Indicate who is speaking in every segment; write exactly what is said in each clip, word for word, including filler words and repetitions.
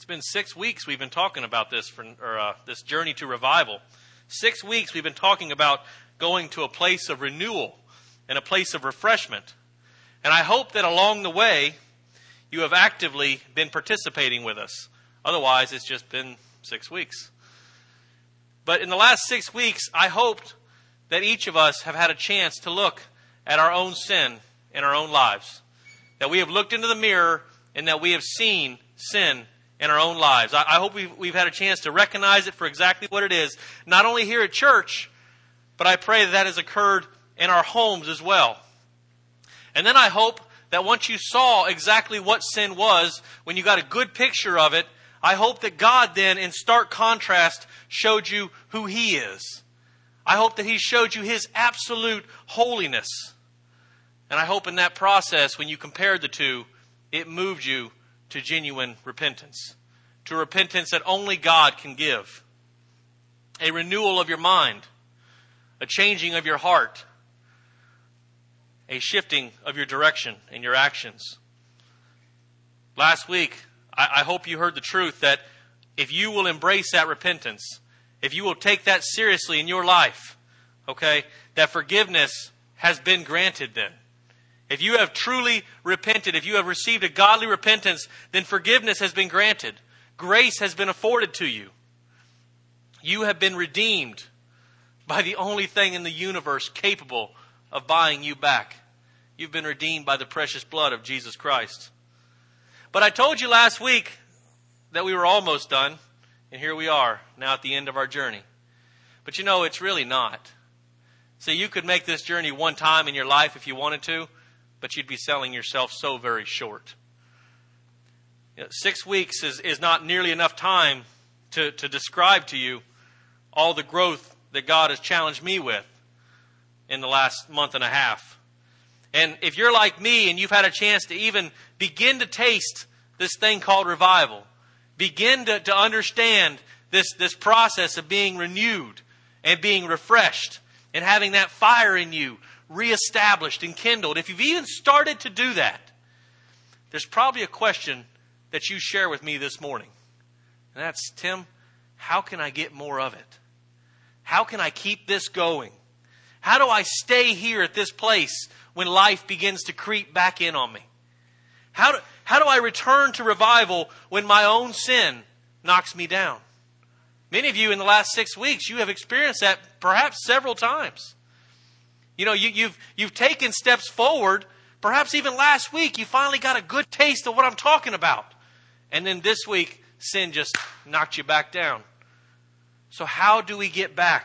Speaker 1: It's been six weeks we've been talking about this, for, or uh, this journey to revival. Six weeks we've been talking about going to a place of renewal and a place of refreshment. And I hope that along the way you have actively been participating with us. Otherwise, it's just been six weeks. But in the last six weeks, I hoped that each of us have had a chance to look at our own sin in our own lives. That we have looked into the mirror and that we have seen sin in our own lives. I, I hope we've, we've had a chance to recognize it for exactly what it is. Not only here at church, but I pray that that has occurred in our homes as well. And then I hope that once you saw exactly what sin was, when you got a good picture of it, I hope that God then, in stark contrast, showed you who He is. I hope that He showed you His absolute holiness. And I hope in that process, when you compared the two, it moved you to genuine repentance. To repentance that only God can give. A renewal of your mind. A changing of your heart. A shifting of your direction and your actions. Last week, I, I hope you heard the truth that if you will embrace that repentance, if you will take that seriously in your life, okay, that forgiveness has been granted then. If you have truly repented, if you have received a godly repentance, then forgiveness has been granted. Grace has been afforded to you. You have been redeemed by the only thing in the universe capable of buying you back. You've been redeemed by the precious blood of Jesus Christ. But I told you last week that we were almost done, and here we are, now at the end of our journey. But you know, it's really not. See, you could make this journey one time in your life if you wanted to, but you'd be selling yourself so very short. You know, six weeks is, is not nearly enough time to, to describe to you all the growth that God has challenged me with in the last month and a half. And if you're like me and you've had a chance to even begin to taste this thing called revival, begin to, to understand this, this process of being renewed and being refreshed and having that fire in you reestablished and kindled. If you've even started to do that, there's probably a question that you share with me this morning. And that's, Tim, how can I get more of it? How can I keep this going? How do I stay here at this place when life begins to creep back in on me? How do, how do I return to revival when my own sin knocks me down? Many of you in the last six weeks, you have experienced that perhaps several times. You know, you, you've, you've taken steps forward. Perhaps even last week, you finally got a good taste of what I'm talking about. And then this week, sin just knocked you back down. So how do we get back?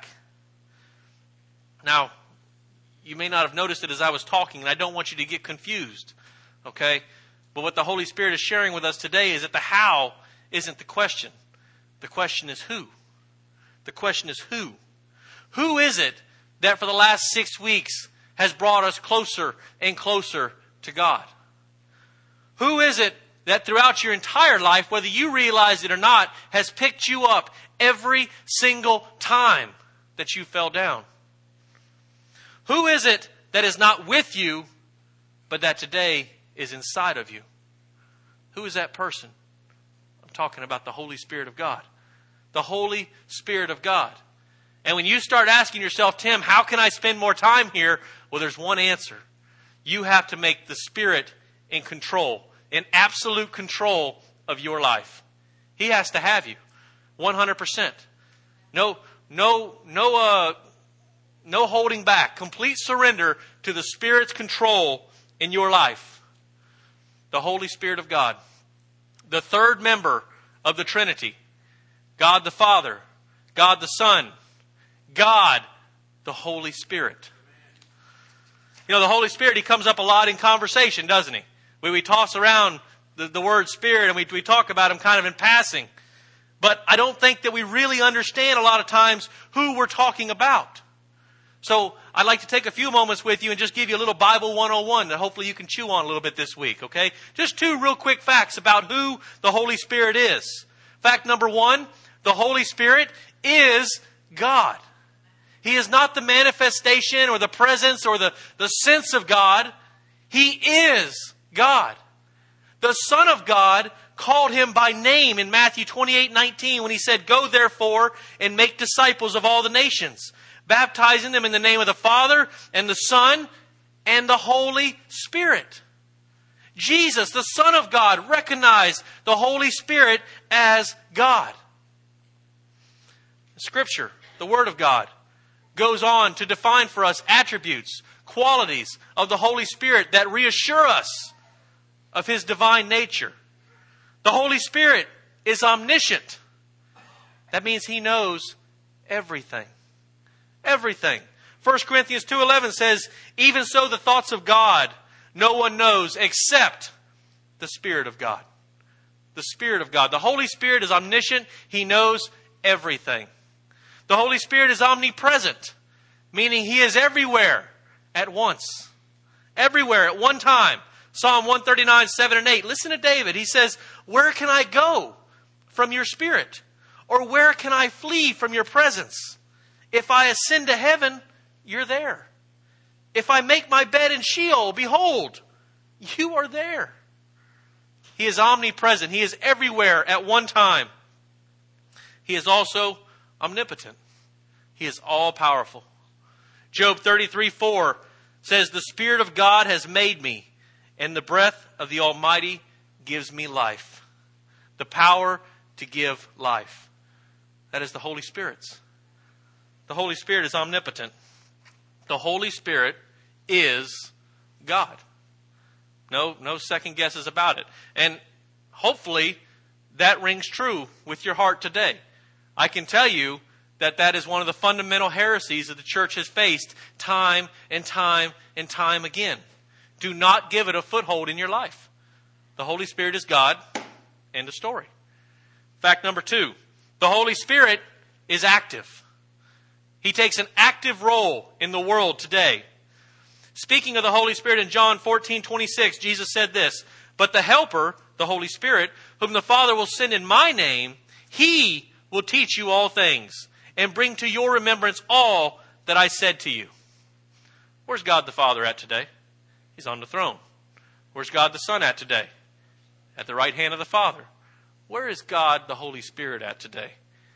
Speaker 1: Now, you may not have noticed it as I was talking, and I don't want you to get confused. Okay? But what the Holy Spirit is sharing with us today is that the how isn't the question. The question is who. The question is who. Who is it that for the last six weeks has brought us closer and closer to God? Who is it that throughout your entire life, whether you realize it or not, has picked you up every single time that you fell down? Who is it that is not with you, but that today is inside of you? Who is that person? I'm talking about the Holy Spirit of God. The Holy Spirit of God. And when you start asking yourself, Tim, how can I spend more time here? Well, there's one answer. You have to make the Spirit in control, in absolute control of your life. He has to have you, one hundred percent. No, no, no, uh, no holding back. Complete surrender to the Spirit's control in your life. The Holy Spirit of God. The third member of the Trinity. God the Father. God the Son. God, the Holy Spirit. You know, the Holy Spirit, He comes up a lot in conversation, doesn't He? We, we toss around the, the word Spirit and we, we talk about Him kind of in passing. But I don't think that we really understand a lot of times who we're talking about. So I'd like to take a few moments with you and just give you a little Bible one oh one that hopefully you can chew on a little bit this week, okay? Just two real quick facts about who the Holy Spirit is. Fact number one, the Holy Spirit is God. He is not the manifestation or the presence or the, the sense of God. He is God. The Son of God called him by name in Matthew twenty-eight nineteen when he said, "Go therefore and make disciples of all the nations, baptizing them in the name of the Father and the Son and the Holy Spirit." Jesus, the Son of God, recognized the Holy Spirit as God. Scripture, the Word of God, goes on to define for us attributes, qualities of the Holy Spirit that reassure us of His divine nature. The Holy Spirit is omniscient. That means He knows everything. Everything. First Corinthians two eleven says, "Even so the thoughts of God no one knows except the Spirit of God." The Spirit of God. The Holy Spirit is omniscient. He knows everything. The Holy Spirit is omnipresent, meaning He is everywhere at once. Everywhere at one time. Psalm one thirty-nine, seven and eight. Listen to David. He says, "Where can I go from your Spirit? Or where can I flee from your presence? If I ascend to heaven, you're there. If I make my bed in Sheol, behold, you are there." He is omnipresent. He is everywhere at one time. He is also omnipotent. He is all-powerful. Job thirty-three, four says, "The Spirit of God has made me, and the breath of the Almighty gives me life." The power to give life. That is the Holy Spirit's. The Holy Spirit is omnipotent. The Holy Spirit is God. No, no second guesses about it. And hopefully that rings true with your heart today. I can tell you that that is one of the fundamental heresies that the church has faced time and time and time again. Do not give it a foothold in your life. The Holy Spirit is God. End of story. Fact number two, the Holy Spirit is active. He takes an active role in the world today. Speaking of the Holy Spirit in John fourteen twenty-six, Jesus said this, "But the Helper, the Holy Spirit, whom the Father will send in my name, He will teach you all things and bring to your remembrance all that I said to you." Where's God the Father at today? He's on the throne. Where's God the Son at today? At the right hand of the Father. Where is God the Holy Spirit at today?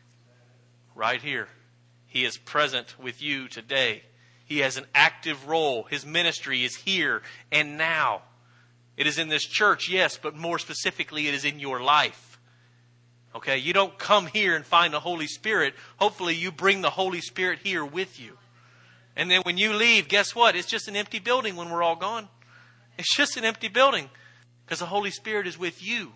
Speaker 1: Right here. He is present with you today. He has an active role. His ministry is here and now. It is in this church, yes, but more specifically, it is in your life. Okay, you don't come here and find the Holy Spirit. Hopefully you bring the Holy Spirit here with you. And then when you leave, guess what? It's just an empty building when we're all gone. It's just an empty building because the Holy Spirit is with you.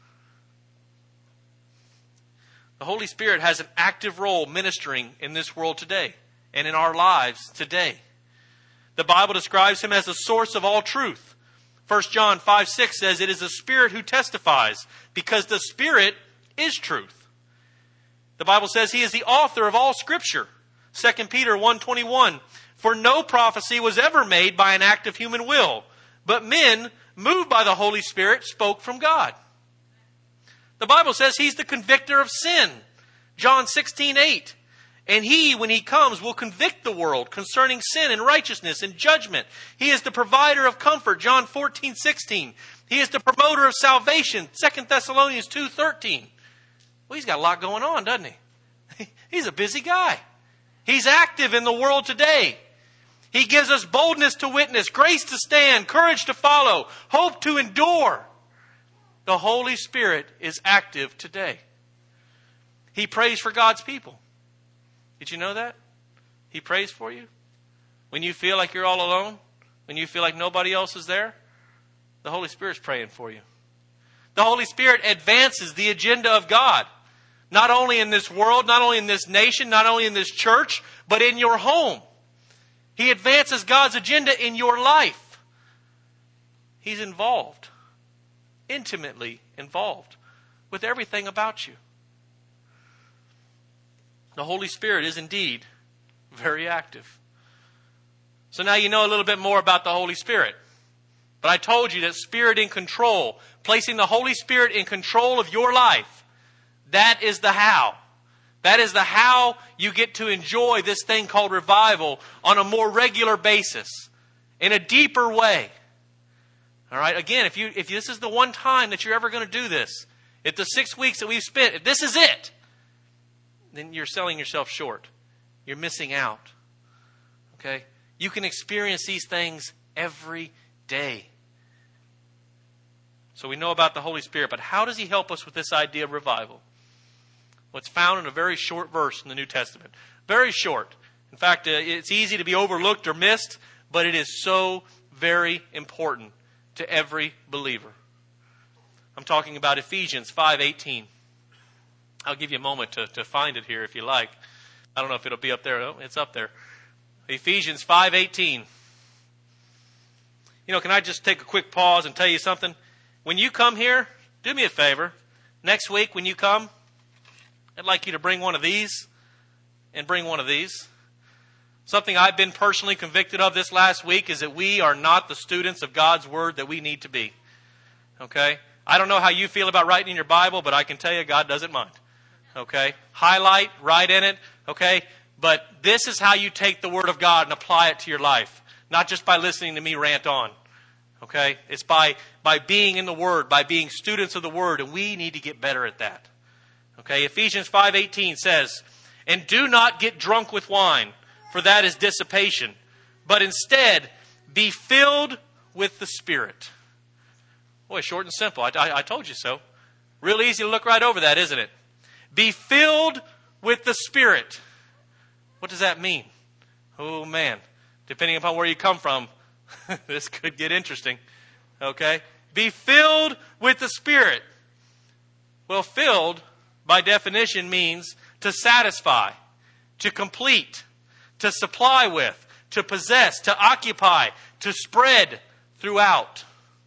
Speaker 1: The Holy Spirit has an active role ministering in this world today and in our lives today. The Bible describes Him as the source of all truth. First John five six says, "It is the Spirit who testifies, because the Spirit is truth." The Bible says He is the author of all Scripture. Second Peter one twenty-one, "For no prophecy was ever made by an act of human will, but men, moved by the Holy Spirit, spoke from God." The Bible says He's the convictor of sin. John sixteen eight. "And He, when He comes, will convict the world concerning sin and righteousness and judgment. He is the provider of comfort." John fourteen sixteen. "He is the promoter of salvation." Second Thessalonians two thirteen. Well, He's got a lot going on, doesn't He? He's a busy guy. He's active in the world today. He gives us boldness to witness, grace to stand, courage to follow, hope to endure. The Holy Spirit is active today. He prays for God's people. Did you know that? He prays for you. When you feel like you're all alone, when you feel like nobody else is there, the Holy Spirit's praying for you. The Holy Spirit advances the agenda of God. Not only in this world, not only in this nation, not only in this church, but in your home. He advances God's agenda in your life. He's involved. Intimately involved with everything about you. The Holy Spirit is indeed very active. So now you know a little bit more about the Holy Spirit. But I told you that Spirit in control, placing the Holy Spirit in control of your life, that is the how. That is the how you get to enjoy this thing called revival on a more regular basis, in a deeper way. All right. Again, if you if this is the one time that you're ever going to do this, If the six weeks that we've spent, if this is it, then you're selling yourself short. You're missing out. Okay? You can experience these things every day. So we know about the Holy Spirit, but how does He help us with this idea of revival? Well, it's found in a very short verse in the New Testament. Very short. In fact, uh, it's easy to be overlooked or missed, but it is so very important to every believer. I'm talking about Ephesians five eighteen. I'll give you a moment to, to find it here if you like. I don't know if it'll be up there. Oh, it's up there. Ephesians five eighteen. You know, can I just take a quick pause and tell you something? When you come here, do me a favor. Next week when you come, I'd like you to bring one of these and bring one of these. Something I've been personally convicted of this last week is that we are not the students of God's Word that we need to be. Okay? I don't know how you feel about writing in your Bible, but I can tell you God doesn't mind. Okay? Highlight, write in it. Okay? But this is how you take the Word of God and apply it to your life. Not just by listening to me rant on. Okay? It's by, by being in the Word, by being students of the Word, and we need to get better at that. Okay? Ephesians five eighteen says, "And do not get drunk with wine, for that is dissipation, but instead be filled with the Spirit." Boy, short and simple. I, I, I told you so. Real easy to look right over that, isn't it? Be filled with the Spirit. What does that mean? Oh, man. Depending upon where you come from, this could get interesting. Okay? Be filled with the Spirit. Well, filled, by definition, means to satisfy, to complete, to supply with, to possess, to occupy, to spread throughout.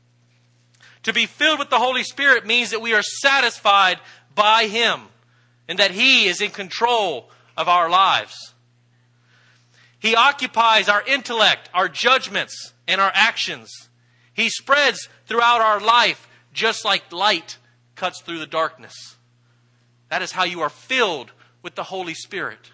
Speaker 1: To be filled with the Holy Spirit means that we are satisfied by Him and that He is in control of our lives. He occupies our intellect, our judgments, and our actions. He spreads throughout our life just like light cuts through the darkness. That is how you are filled with the Holy Spirit.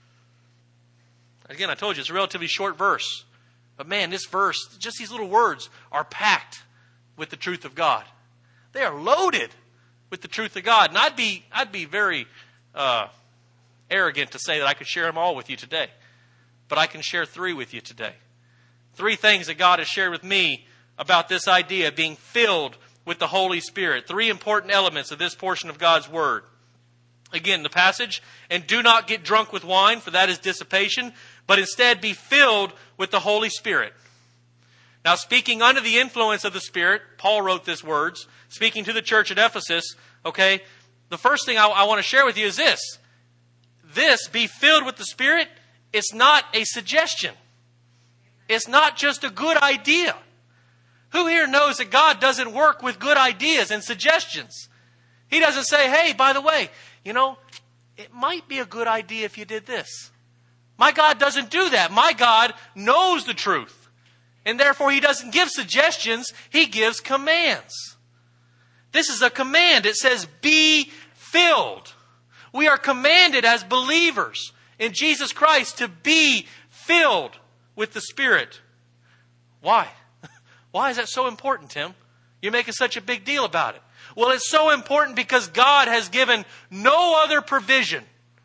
Speaker 1: Again, I told you, it's a relatively short verse. But man, this verse, just these little words, are packed with the truth of God. They are loaded with the truth of God. And I'd be, I'd be very uh, arrogant to say that I could share them all with you today. But I can share three with you today. Three things that God has shared with me about this idea of being filled with the Holy Spirit. Three important elements of this portion of God's Word. Again, the passage, "And do not get drunk with wine, for that is dissipation, but instead be filled with the Holy Spirit." Now, speaking under the influence of the Spirit, Paul wrote these words, speaking to the church at Ephesus, okay, the first thing I, I want to share with you is this. This, be filled with the Spirit, it's not a suggestion. It's not just a good idea. Who here knows that God doesn't work with good ideas and suggestions? He doesn't say, hey, by the way, you know, it might be a good idea if you did this. My God doesn't do that. My God knows the truth. And therefore, He doesn't give suggestions. He gives commands. This is a command. It says, be filled. We are commanded as believers in Jesus Christ to be filled with the Spirit. Why? Why is that so important, Tim? You're making such a big deal about it. Well, it's so important because God has given no other provision,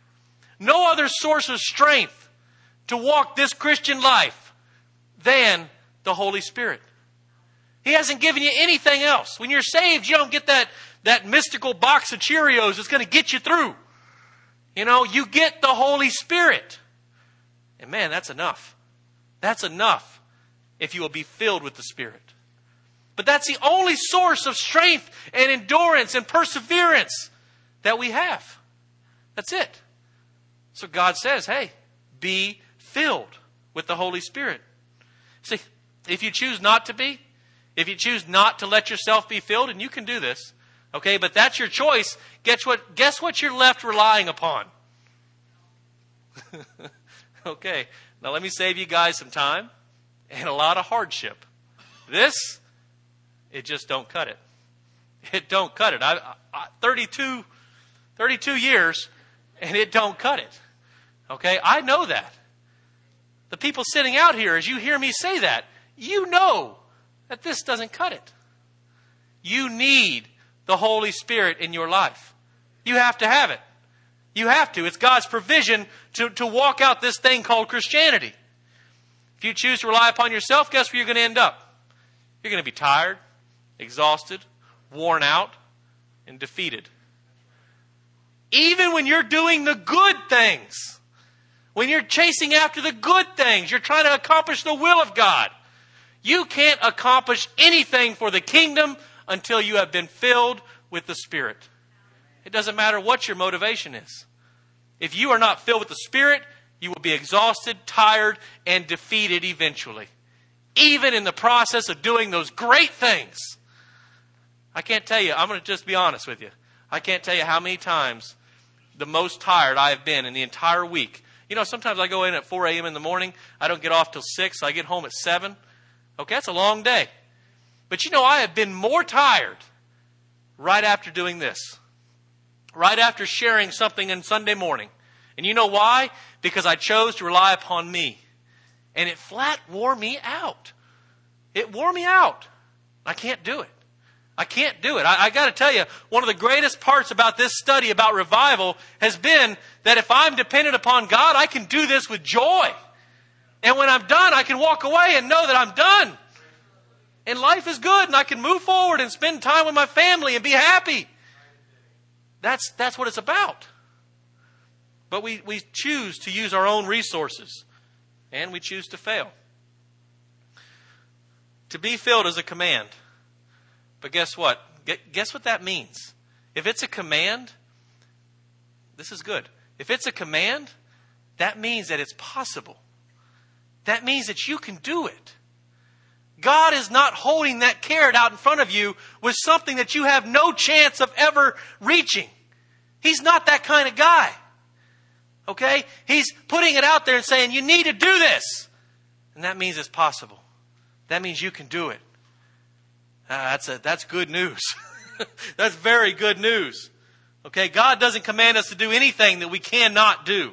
Speaker 1: no other source of strength to walk this Christian life than the Holy Spirit. He hasn't given you anything else. When you're saved, you don't get that, that mystical box of Cheerios that's going to get you through. You know, you get the Holy Spirit. And man, that's enough. That's enough if you will be filled with the Spirit. But that's the only source of strength and endurance and perseverance that we have. That's it. So God says, hey, be filled with the Holy Spirit. See, if you choose not to be, if you choose not to let yourself be filled, and you can do this, okay, but that's your choice, guess what, guess what you're left relying upon? Okay, now let me save you guys some time and a lot of hardship. This, it just don't cut it. It don't cut it. I, I, thirty-two, thirty-two years, and it don't cut it. Okay, I know that. The people sitting out here, as you hear me say that, you know that this doesn't cut it. You need the Holy Spirit in your life. You have to have it. You have to. It's God's provision to, to walk out this thing called Christianity. If you choose to rely upon yourself, guess where you're going to end up? You're going to be tired, exhausted, worn out, and defeated. Even when you're doing the good things, when you're chasing after the good things, you're trying to accomplish the will of God, you can't accomplish anything for the kingdom until you have been filled with the Spirit. It doesn't matter what your motivation is. If you are not filled with the Spirit, you will be exhausted, tired, and defeated eventually. Even in the process of doing those great things. I can't tell you, I'm going to just be honest with you. I can't tell you how many times the most tired I have been in the entire week. You know, sometimes I go in at four a.m. in the morning. I don't get off till six. So I get home at seven. Okay, that's a long day. But you know, I have been more tired right after doing this. Right after sharing something on Sunday morning. And you know why? Because I chose to rely upon me. And it flat wore me out. It wore me out. I can't do it. I can't do it. I, I got to tell you, one of the greatest parts about this study about revival has been that if I'm dependent upon God, I can do this with joy. And when I'm done, I can walk away and know that I'm done. And life is good and I can move forward and spend time with my family and be happy. That's, that's what it's about. But we, we choose to use our own resources. And we choose to fail. To be filled is a command. But guess what? Guess what that means? If it's a command, this is good. If it's a command, that means that it's possible. That means that you can do it. God is not holding that carrot out in front of you with something that you have no chance of ever reaching. He's not that kind of guy. Okay? He's putting it out there and saying, you need to do this. And that means it's possible. That means you can do it. Uh, that's a, that's good news. That's very good news. Okay? God doesn't command us to do anything that we cannot do.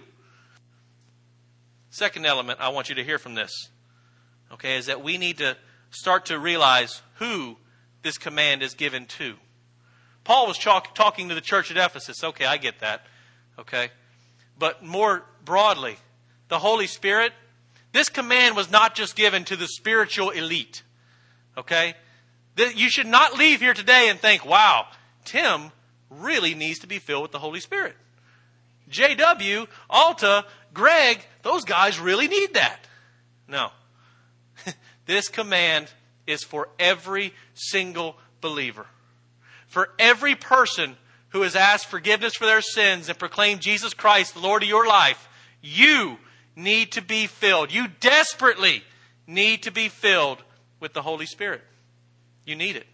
Speaker 1: Second element I want you to hear from this, okay, is that we need to start to realize who this command is given to. Paul was talk, talking to the church at Ephesus. Okay, I get that. Okay. But more broadly, the Holy Spirit, this command was not just given to the spiritual elite. Okay? You should not leave here today and think, wow, Tim really needs to be filled with the Holy Spirit. J W, Alta, Greg, those guys really need that. No. This command is for every single believer. For every person who has asked forgiveness for their sins and proclaimed Jesus Christ, the Lord of your life, you need to be filled. You desperately need to be filled with the Holy Spirit. You need it.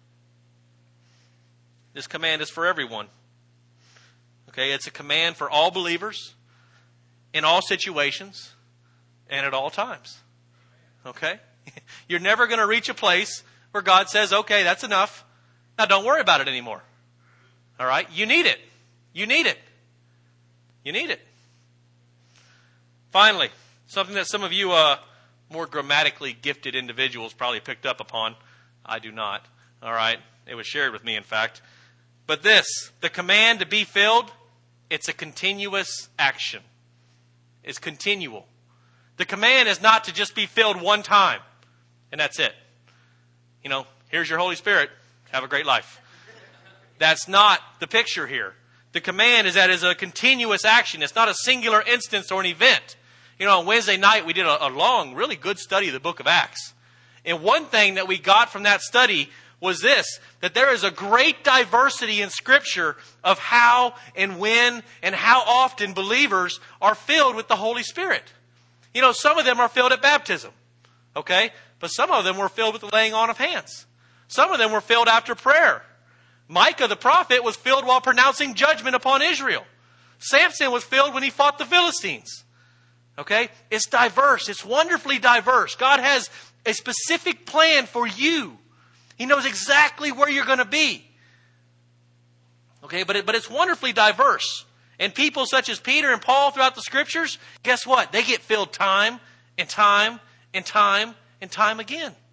Speaker 1: This command is for everyone. Okay, it's a command for all believers, in all situations, and at all times. Okay? You're never going to reach a place where God says, okay, that's enough. Now don't worry about it anymore. All right? You need it. You need it. You need it. Finally, something that some of you uh, more grammatically gifted individuals probably picked up upon. I do not. All right? It was shared with me, in fact. But this, the command to be filled, it's a continuous action. It's continual. The command is not to just be filled one time, and that's it. You know, here's your Holy Spirit. Have a great life. That's not the picture here. The command is that it's a continuous action. It's not a singular instance or an event. You know, on Wednesday night we did a, a long, really good study of the book of Acts. And one thing that we got from that study was this, that there is a great diversity in Scripture of how and when and how often believers are filled with the Holy Spirit. You know, some of them are filled at baptism, okay? But some of them were filled with the laying on of hands. Some of them were filled after prayer. Micah the prophet was filled while pronouncing judgment upon Israel. Samson was filled when he fought the Philistines. Okay? It's diverse. It's wonderfully diverse. God has a specific plan for you. He knows exactly where you're going to be. Okay, but, it, but it's wonderfully diverse. And people such as Peter and Paul throughout the Scriptures, guess what? They get filled time and time and time and time again.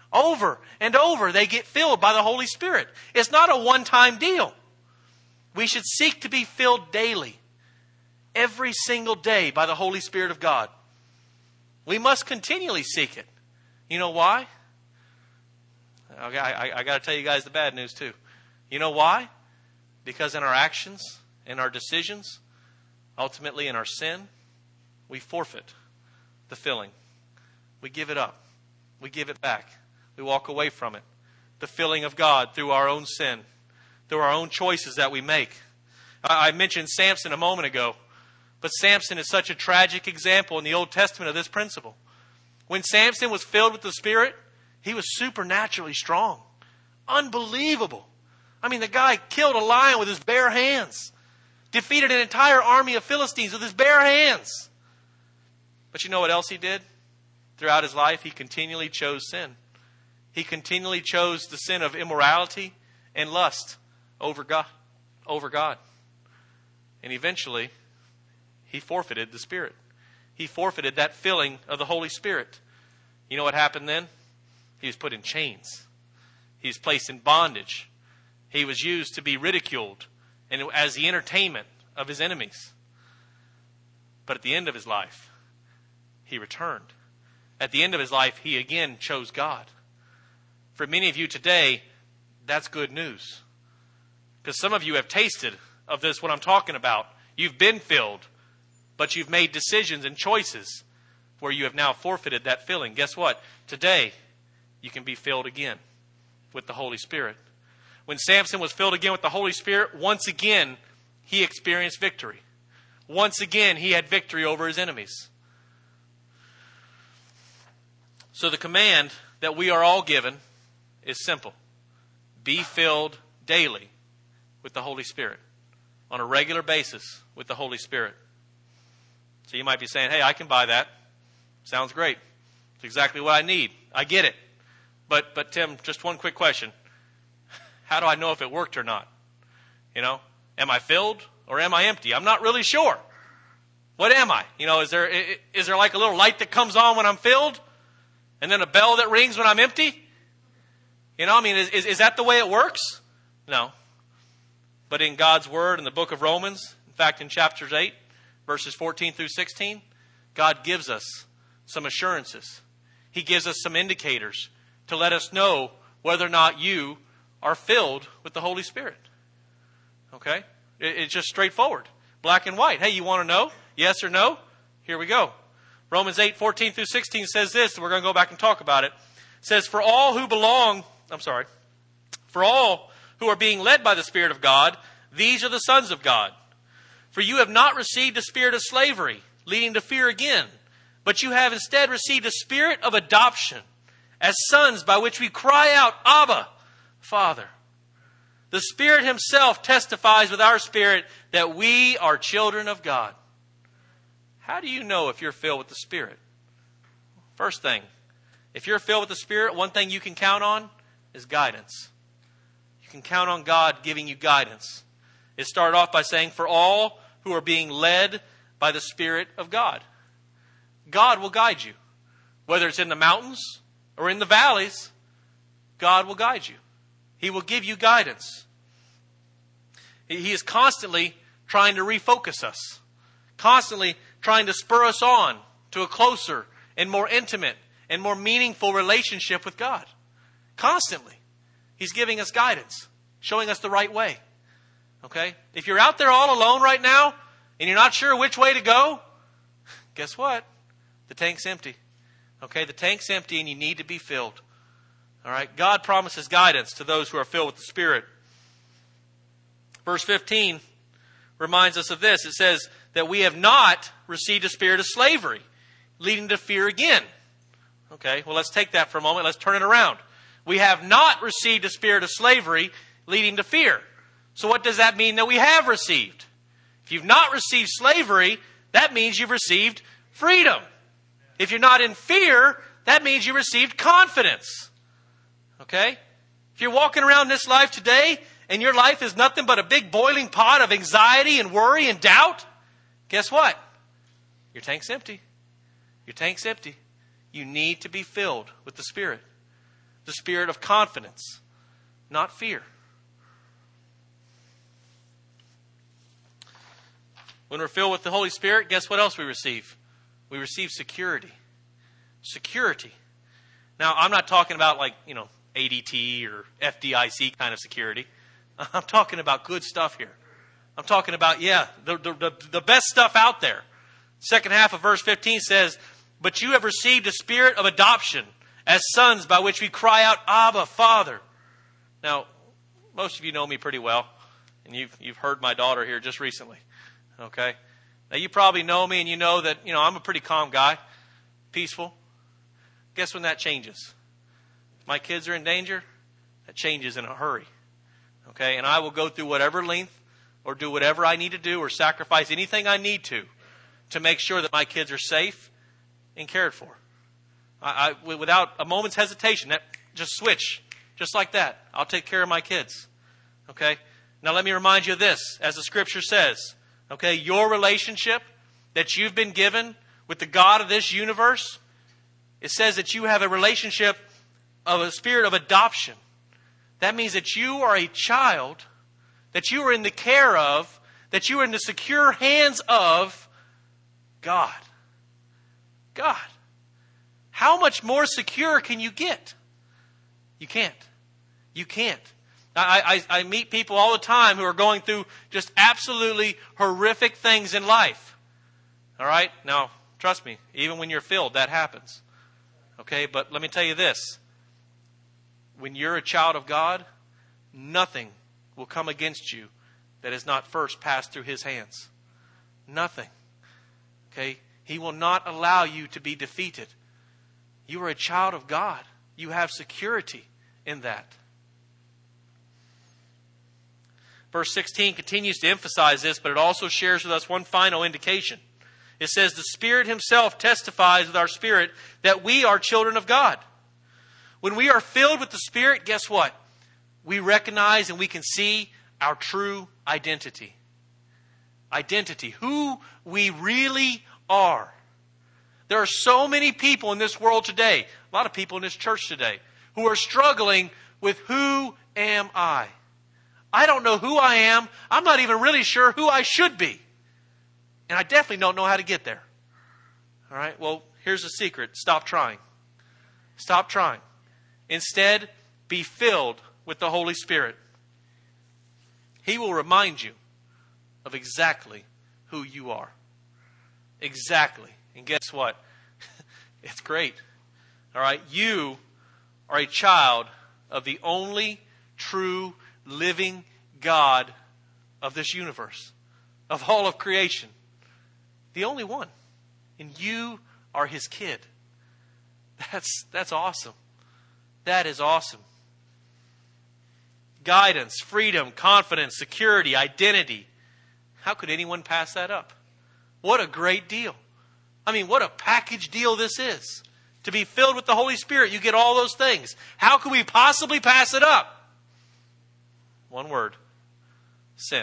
Speaker 1: Over and over, they get filled by the Holy Spirit. It's not a one-time deal. We should seek to be filled daily, every single day, by the Holy Spirit of God. We must continually seek it. You know why? I, I, I got to tell you guys the bad news too. You know why? Because in our actions, in our decisions, ultimately in our sin, we forfeit the filling. We give it up. We give it back. We walk away from it. The filling of God through our own sin, through our own choices that we make. I mentioned Samson a moment ago, but Samson is such a tragic example in the Old Testament of this principle. When Samson was filled with the Spirit, he was supernaturally strong. Unbelievable. I mean, the guy killed a lion with his bare hands. Defeated an entire army of Philistines with his bare hands. But you know what else he did? Throughout his life, he continually chose sin. He continually chose the sin of immorality and lust over God. Over God. And eventually, he forfeited the Spirit. He forfeited that filling of the Holy Spirit. You know what happened then? He was put in chains. He was placed in bondage. He was used to be ridiculed and as the entertainment of his enemies. But at the end of his life, he returned. At the end of his life, he again chose God. For many of you today, that's good news. Because some of you have tasted of this, what I'm talking about. You've been filled, but you've made decisions and choices where you have now forfeited that filling. Guess what? Today, you can be filled again with the Holy Spirit. When Samson was filled again with the Holy Spirit, once again, he experienced victory. Once again, he had victory over his enemies. So the command that we are all given is simple. Be filled daily with the Holy Spirit. On a regular basis with the Holy Spirit. So you might be saying, hey, I can buy that. Sounds great. It's exactly what I need. I get it. But, but Tim, just one quick question. How do I know if it worked or not? You know, am I filled or am I empty? I'm not really sure. What am I? You know, is there, is there like a little light that comes on when I'm filled? And then a bell that rings when I'm empty? You know, I mean, is, is, is that the way it works? No. But in God's Word, in the book of Romans, in fact, in chapters eight, verses fourteen through sixteen, God gives us some assurances. He gives us some indicators to let us know whether or not you are filled with the Holy Spirit. Okay? It, it's just straightforward. Black and white. Hey, you want to know? Yes or no? Here we go. Romans eight, fourteen through sixteen says this, and we're going to go back and talk about it. It says, for all who belong, I'm sorry, for all who are being led by the Spirit of God, these are the sons of God. For you have not received a spirit of slavery, leading to fear again, but you have instead received a spirit of adoption, as sons, by which we cry out, Abba, Father. The Spirit Himself testifies with our spirit that we are children of God. How do you know if you're filled with the Spirit? First thing, if you're filled with the Spirit, one thing you can count on is guidance. You can count on God giving you guidance. It started off by saying, for all who are being led by the Spirit of God. God will guide you. Whether it's in the mountains or in the valleys, God will guide you. He will give you guidance. He is constantly trying to refocus us. Constantly trying to spur us on to a closer and more intimate and more meaningful relationship with God. Constantly. He's giving us guidance, showing us the right way. Okay? If you're out there all alone right now and you're not sure which way to go, guess what? The tank's empty. Okay? The tank's empty and you need to be filled. All right? God promises guidance to those who are filled with the Spirit. Verse fifteen reminds us of this. It says that we have not received a spirit of slavery, leading to fear again. Okay? Well, let's take that for a moment. Let's turn it around. We have not received a spirit of slavery leading to fear. So what does that mean that we have received? If you've not received slavery, that means you've received freedom. If you're not in fear, that means you received confidence. Okay? If you're walking around this life today and your life is nothing but a big boiling pot of anxiety and worry and doubt, guess what? Your tank's empty. Your tank's empty. You need to be filled with the Spirit. the spirit of confidence, not fear. When we're filled with the Holy Spirit, guess what else we receive? We receive security. Security. Now, I'm not talking about like, you know, A D T or F D I C kind of security. I'm talking about good stuff here. I'm talking about, yeah, the, the, the, the best stuff out there. Second half of verse fifteen says, but you have received a spirit of adoption as sons by which we cry out, Abba, Father. Now, most of you know me pretty well, and you've, you've heard my daughter here just recently. Okay? Now, you probably know me, and you know that, you know, I'm a pretty calm guy, peaceful. Guess when that changes? If my kids are in danger, that changes in a hurry. Okay? And I will go through whatever length or do whatever I need to do or sacrifice anything I need to to make sure that my kids are safe and cared for. I, I, without a moment's hesitation, that just switch, just like that. I'll take care of my kids. Okay? Now let me remind you of this, as the Scripture says. Okay, your relationship that you've been given with the God of this universe, it says that you have a relationship of a spirit of adoption. That means that you are a child, that you are in the care of, that you are in the secure hands of God. God. How much more secure can you get? You can't. You can't. I, I, I meet people all the time who are going through just absolutely horrific things in life. All right? Now, trust me, even when you're filled, that happens. Okay? But let me tell you this. When you're a child of God, nothing will come against you that is not first passed through His hands. Nothing. Okay? He will not allow you to be defeated. You are a child of God. You have security in that. Verse sixteen continues to emphasize this, but it also shares with us one final indication. It says, the Spirit Himself testifies with our spirit that we are children of God. When we are filled with the Spirit, guess what? We recognize and we can see our true identity. Identity. Who we really are. There are so many people in this world today, a lot of people in this church today, who are struggling with who am I? I don't know who I am. I'm not even really sure who I should be. And I definitely don't know how to get there. All right? Well, here's the secret. Stop trying. Stop trying. Instead, be filled with the Holy Spirit. He will remind you of exactly who you are. Exactly. And guess what? It's great. All right? You are a child of the only true living God of this universe, of all of creation. The only one. And you are His kid. That's, that's awesome. That is awesome. Guidance, freedom, confidence, security, identity. How could anyone pass that up? What a great deal. I mean, what a package deal this is. To be filled with the Holy Spirit, you get all those things. How could we possibly pass it up? One word. Sin.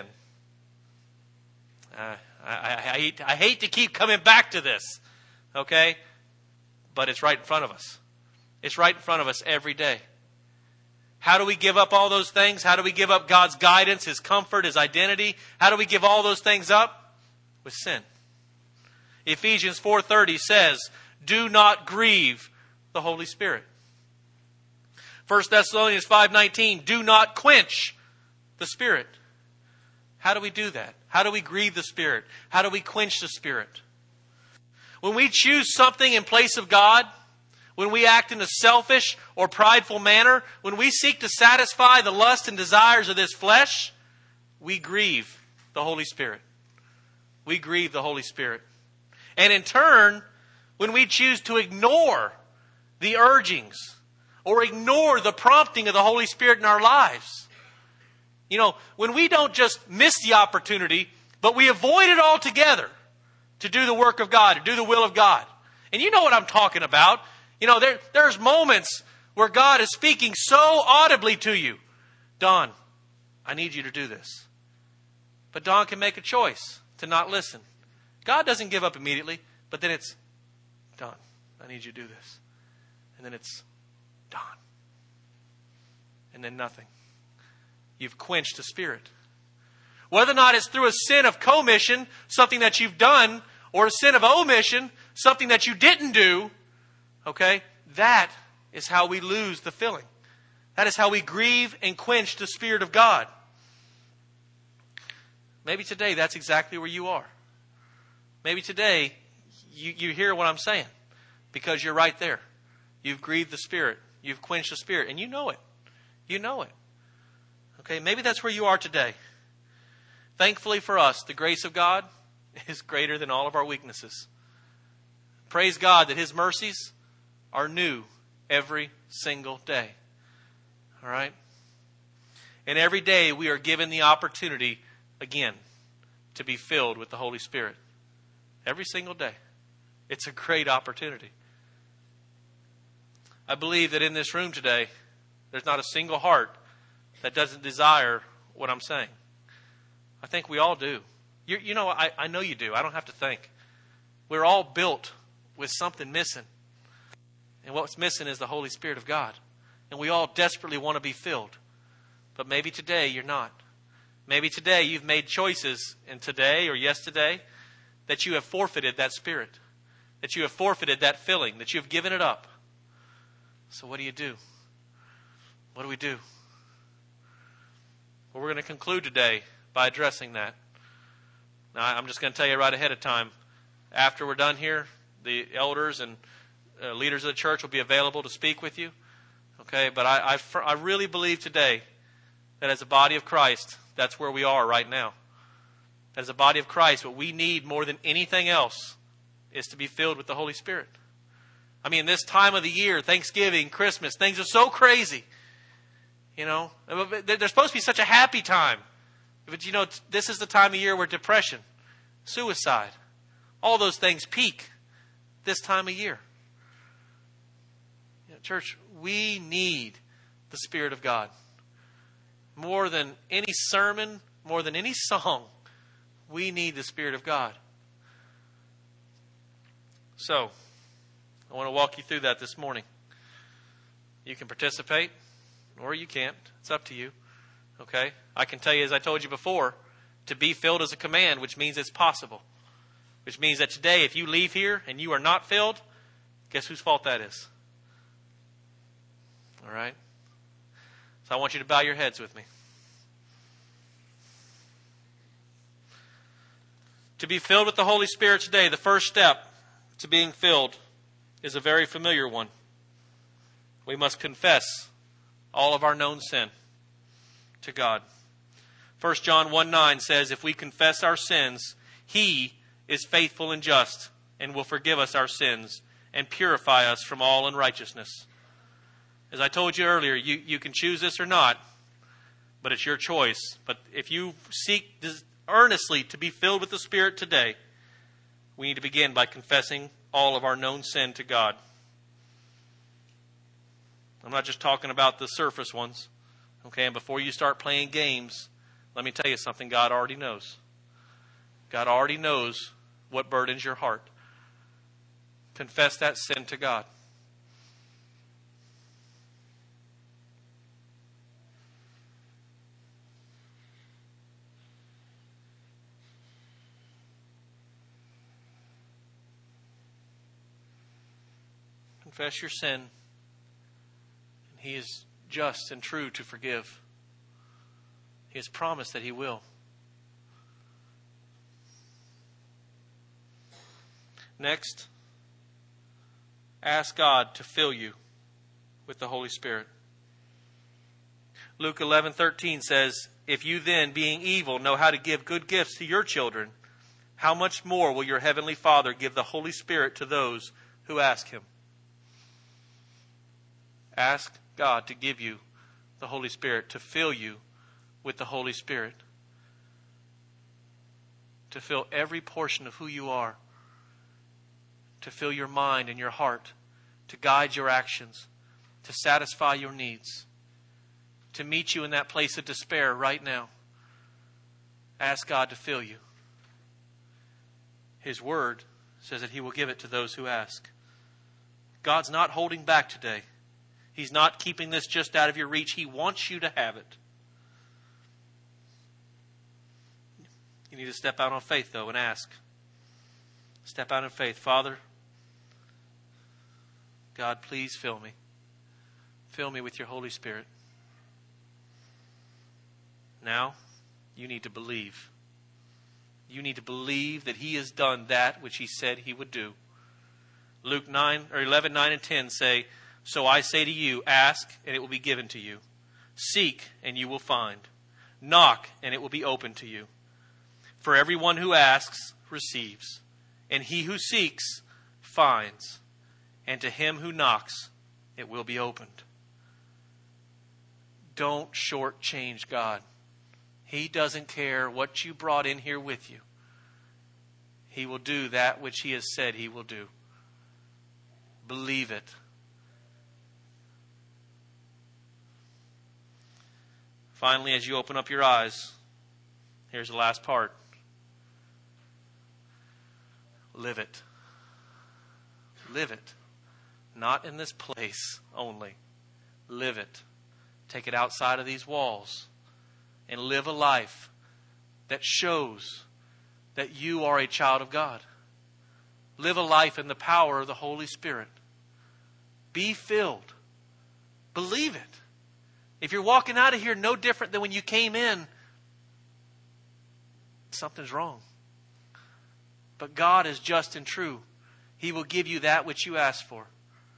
Speaker 1: Uh, I, I, I, hate, I hate to keep coming back to this. Okay? But it's right in front of us. It's right in front of us every day. How do we give up all those things? How do we give up God's guidance, His comfort, His identity? How do we give all those things up? With sin. Ephesians four thirty says, do not grieve the Holy Spirit. First Thessalonians five nineteen, do not quench the Spirit. How do we do that? How do we grieve the Spirit? How do we quench the Spirit? When we choose something in place of God, when we act in a selfish or prideful manner, when we seek to satisfy the lust and desires of this flesh, we grieve the Holy Spirit. We grieve the Holy Spirit. And in turn, when we choose to ignore the urgings or ignore the prompting of the Holy Spirit in our lives, you know, when we don't just miss the opportunity, but we avoid it altogether to do the work of God, to do the will of God. And you know what I'm talking about. You know, there, there's moments where God is speaking so audibly to you. Don, I need you to do this. But Don can make a choice to not listen. God doesn't give up immediately, but then it's, Don, I need you to do this. And then it's, Don, and then nothing. You've quenched the Spirit. Whether or not it's through a sin of commission, something that you've done, or a sin of omission, something that you didn't do, okay, that is how we lose the filling. That is how we grieve and quench the Spirit of God. Maybe today that's exactly where you are. Maybe today you, you hear what I'm saying because you're right there. You've grieved the Spirit. You've quenched the Spirit. And you know it. You know it. Okay, maybe that's where you are today. Thankfully for us, the grace of God is greater than all of our weaknesses. Praise God that His mercies are new every single day. All right? And every day we are given the opportunity, again, to be filled with the Holy Spirit. Every single day. It's a great opportunity. I believe that in this room today, there's not a single heart that doesn't desire what I'm saying. I think we all do. You, you know, I, I know you do. I don't have to think. We're all built with something missing. And what's missing is the Holy Spirit of God. And we all desperately want to be filled. But maybe today you're not. Maybe today you've made choices, and today or yesterday, that you have forfeited that Spirit. That you have forfeited that filling. That you have given it up. So what do you do? What do we do? Well, we're going to conclude today by addressing that. Now, I'm just going to tell you right ahead of time. After we're done here, the elders and uh, leaders of the church will be available to speak with you. Okay, but I, I, I really believe today that as a body of Christ, that's where we are right now. As a body of Christ, what we need more than anything else is to be filled with the Holy Spirit. I mean, this time of the year, Thanksgiving, Christmas, things are so crazy. You know, they're supposed to be such a happy time. But, you know, this is the time of year where depression, suicide, all those things peak this time of year. You know, church, we need the Spirit of God. More than any sermon, more than any song, we need the Spirit of God. So, I want to walk you through that this morning. You can participate, or you can't. It's up to you. Okay? I can tell you, as I told you before, to be filled is a command, which means it's possible. Which means that today, if you leave here and you are not filled, guess whose fault that is? All right? So I want you to bow your heads with me. To be filled with the Holy Spirit today, the first step to being filled is a very familiar one. We must confess all of our known sin to God. First John one nine says, if we confess our sins, He is faithful and just and will forgive us our sins and purify us from all unrighteousness. As I told you earlier, you, you can choose this or not, but it's your choice. But if you seek earnestly to be filled with the Spirit today, we need to begin by confessing all of our known sin to God. I'm not just talking about the surface ones. Okay, and before you start playing games, let me tell you something God already knows. God already knows what burdens your heart. Confess that sin to God. Confess your sin. And He is just and true to forgive. He has promised that He will. Next, ask God to fill you with the Holy Spirit. Luke eleven thirteen says, if you then, being evil, know how to give good gifts to your children, how much more will your heavenly Father give the Holy Spirit to those who ask Him? Ask God to give you the Holy Spirit, to fill you with the Holy Spirit, to fill every portion of who you are, to fill your mind and your heart, to guide your actions, to satisfy your needs, to meet you in that place of despair right now. Ask God to fill you. His Word says that He will give it to those who ask. God's not holding back today. He's not keeping this just out of your reach. He wants you to have it. You need to step out on faith, though, and ask. Step out in faith. Father, God, please fill me. Fill me with your Holy Spirit. Now, you need to believe. You need to believe that He has done that which He said He would do. Luke nine or eleven, nine and ten say, "So I say to you, ask, and it will be given to you. Seek, and you will find. Knock, and it will be opened to you. For everyone who asks receives, and he who seeks finds, and to him who knocks it will be opened." Don't shortchange God. He doesn't care what you brought in here with you. He will do that which He has said He will do. Believe it. Finally, as you open up your eyes, here's the last part. Live it. Live it. Not in this place only. Live it. Take it outside of these walls and live a life that shows that you are a child of God. Live a life in the power of the Holy Spirit. Be filled. Believe it. If you're walking out of here no different than when you came in, something's wrong. But God is just and true. He will give you that which you ask for.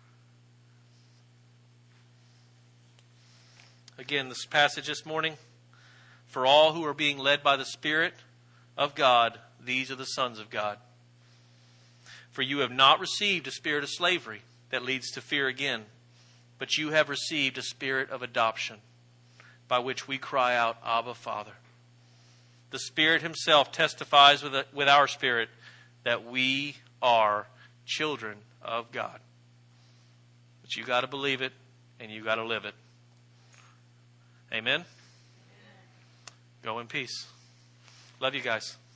Speaker 1: Again, this passage this morning. For all who are being led by the Spirit of God, these are the sons of God. For you have not received a spirit of slavery that leads to fear again, but you have received a spirit of adoption, by which we cry out, Abba, Father. The Spirit Himself testifies with, with our spirit that we are children of God. But you got to believe it, and you got to live it. Amen? Go in peace. Love you guys.